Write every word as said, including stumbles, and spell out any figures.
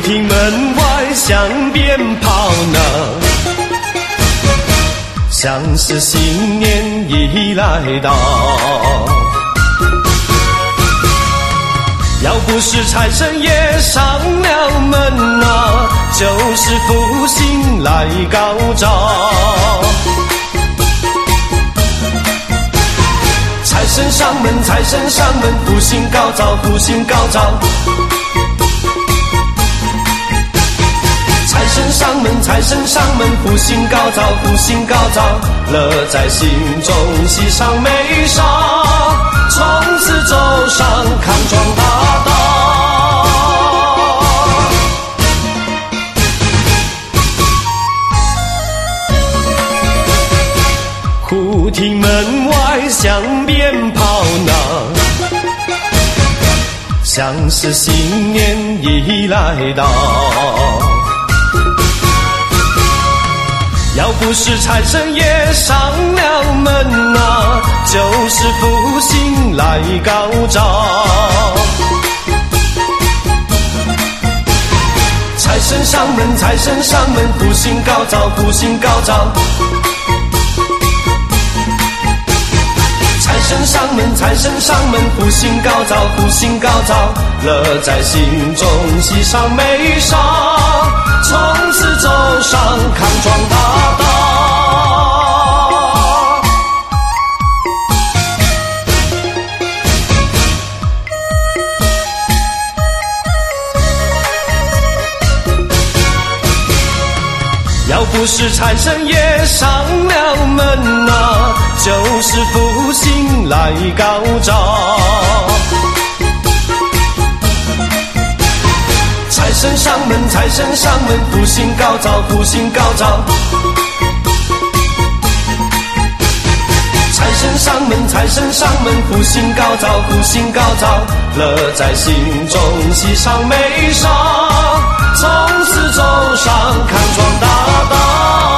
厅门外响鞭炮呢，像是新年已来到。要不是财神爷上了门啊，就是福星来高照。财神上门，财神上门，福星高照，福星高照。财神上门，财神上门，福星高照，福星高照。乐在心中，喜上眉梢，从此走上康庄大道。忽听门外响鞭炮呢，像是新年已来到。要不是财神爷上了门啊，就是福星来高照。财神上门，财神上门，福星高照，福星高照。财神上门，财神上门，福星高照，福星高照。乐在心中，喜上眉梢，从此走上康庄大道。要不是财神爷上了门啊，就是福星来高照。财神上门，财神上门，福星高照，福星高照。财神上门，财神上门，福星高照，福星高照。乐在心中，喜上眉梢，从此走上康庄大道。